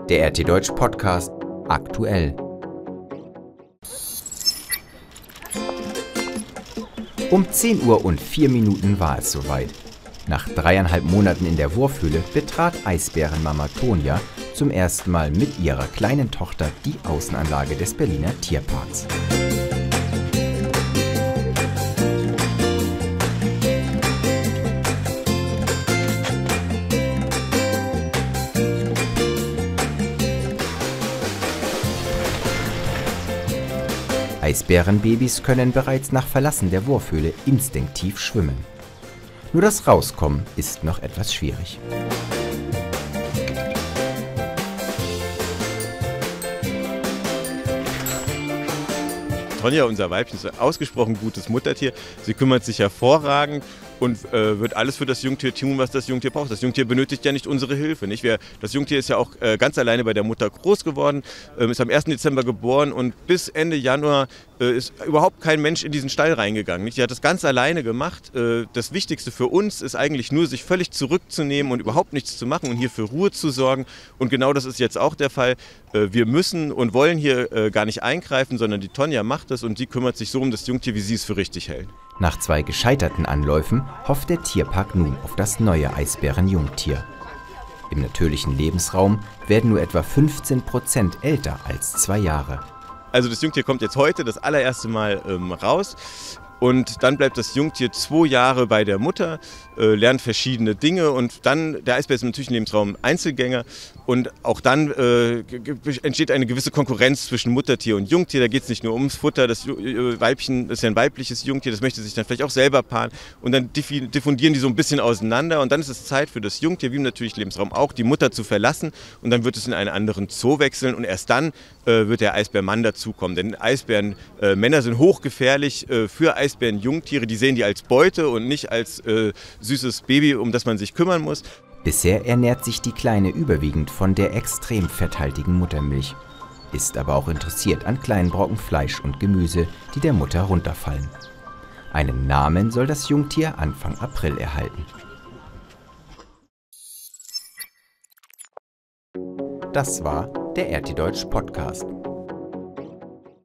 Der RT Deutsch Podcast aktuell. Um 10 Uhr und 4 Minuten war es soweit. Nach 3,5 Monaten in der Wurfhöhle betrat Eisbärenmama Tonja zum ersten Mal mit ihrer kleinen Tochter die Außenanlage des Berliner Tierparks. Eisbärenbabys können bereits nach Verlassen der Wurfhöhle instinktiv schwimmen. Nur das Rauskommen ist noch etwas schwierig. Tonja, unser Weibchen, ist ein ausgesprochen gutes Muttertier. Sie kümmert sich hervorragend und wird alles für das Jungtier tun, was das Jungtier braucht. Das Jungtier benötigt ja nicht unsere Hilfe. Nicht? Das Jungtier ist ja auch ganz alleine bei der Mutter groß geworden, ist am 1. Dezember geboren und bis Ende Januar ist überhaupt kein Mensch in diesen Stall reingegangen. Nicht? Die hat das ganz alleine gemacht. Das Wichtigste für uns ist eigentlich nur, sich völlig zurückzunehmen und überhaupt nichts zu machen und hier für Ruhe zu sorgen. Und genau das ist jetzt auch der Fall. Wir müssen und wollen hier gar nicht eingreifen, sondern die Tonja macht das und sie kümmert sich so um das Jungtier, wie sie es für richtig hält. Nach 2 gescheiterten Anläufen hofft der Tierpark nun auf das neue Eisbärenjungtier. Im natürlichen Lebensraum werden nur etwa 15% älter als 2 Jahre. Also das Jungtier kommt jetzt heute das allererste Mal raus. Und dann bleibt das Jungtier 2 Jahre bei der Mutter, lernt verschiedene Dinge und dann, der Eisbär ist im natürlichen Lebensraum Einzelgänger und auch dann entsteht eine gewisse Konkurrenz zwischen Muttertier und Jungtier. Da geht es nicht nur ums Futter, das Weibchen ist ja ein weibliches Jungtier, das möchte sich dann vielleicht auch selber paaren und dann diffundieren die so ein bisschen auseinander und dann ist es Zeit für das Jungtier, wie im natürlichen Lebensraum auch, die Mutter zu verlassen und dann wird es in einen anderen Zoo wechseln und erst dann wird der Eisbärmann dazukommen, denn Eisbärenmänner sind hochgefährlich für Eisbärenjungtiere, die sehen die als Beute und nicht als süßes Baby, um das man sich kümmern muss. Bisher ernährt sich die Kleine überwiegend von der extrem fetthaltigen Muttermilch, ist aber auch interessiert an kleinen Brocken Fleisch und Gemüse, die der Mutter runterfallen. Einen Namen soll das Jungtier Anfang April erhalten. Das war der RT Deutsch Podcast.